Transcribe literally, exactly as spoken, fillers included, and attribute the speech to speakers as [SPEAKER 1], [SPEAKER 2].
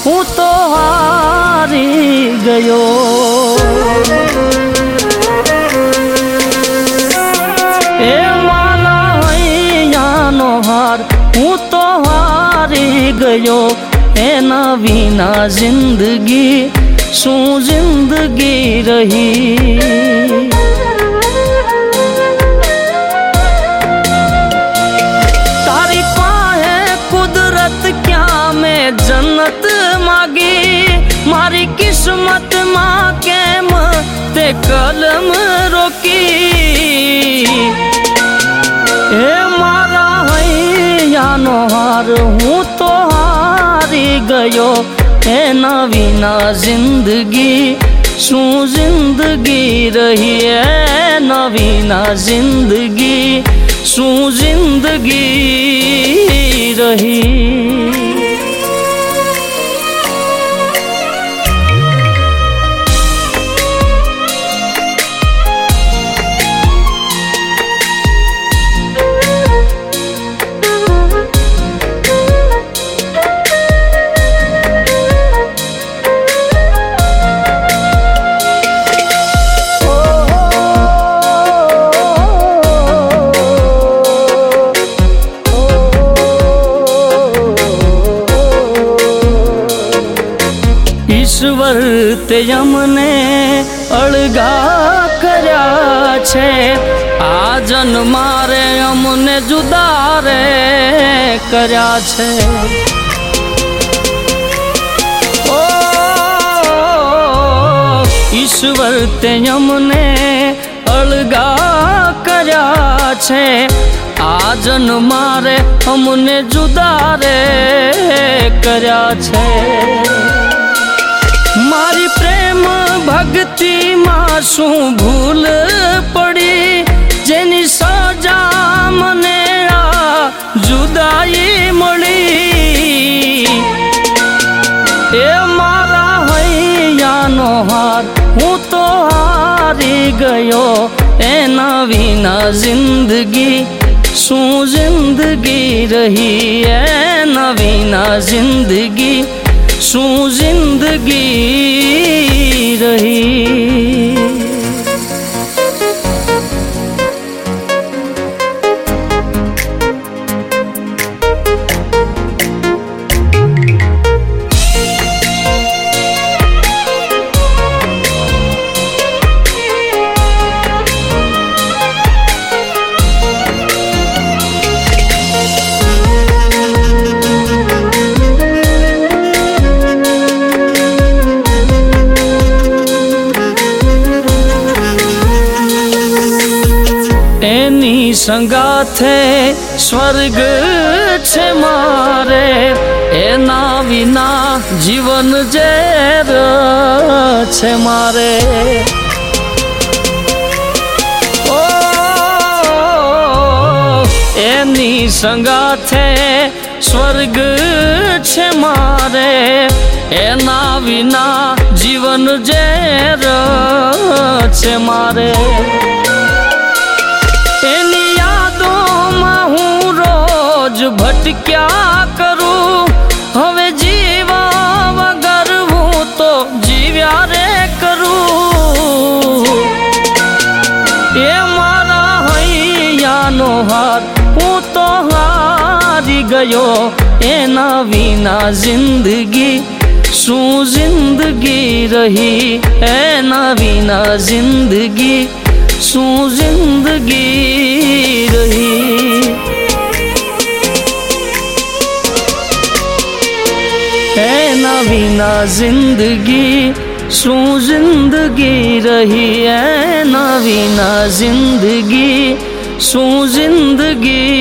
[SPEAKER 1] હું તો હારી ગયો। એ મારા હૈયાનો હાર હું તો હારી ગયો। એના વિના જિંદગી શું જિંદગી રહી। તારી પાસે કુદરત ક્યાં મેં જન્નત માગી। મારી કિસ્મત માં કેમ તે કલમ રોકી। એ મારા હૈયાનો હાર હું તો હારી ગયો। એના વિના જિંદગી શું જિંદગી રહી। એના વિના જિંદગી શું જિંદગી રહી। ઈશ્વર તે અમને અળગા કર્યા છે। આ જન્મારે અમને જુદા રે કર્યા છે। ઓ ઈશ્વર તે અમને અળગા કર્યા છે। આ જન્મારે અમને જુદા રે કર્યા છે। મારી પ્રેમ ભક્તિ માં શું ભૂલ પડી। જેની સજા મને આ જુદાઈ મળી। એ મારા હૈયાનો હાર હું તો હારી ગયો। એના વિના જિંદગી શું જિંદગી રહી। એના વિના જિંદગી શું જિંદગી રહી। એની સંગાથે સ્વર્ગ છે મારે। એના વિના જીવન ઝેર છે મારે। ઓ એની સંગાથે સ્વર્ગ છે મારે। એના વિના જીવન ઝેર છે મારે। એની યાદોમાં હું રોજ ભટક્યા કરું। હવે જીવા વગર હું તો જીવ્યા રે કરું। એ મારા હૈયાનો હાર હું તો હારી ગયો। એના વિના જિંદગી શું જિંદગી રહી। એના વિના જિંદગી શું જિંદગી રહી। એના વિના જિંદગી શું જિંદગી રહી। એના વિના જિંદગી શું જિંદગી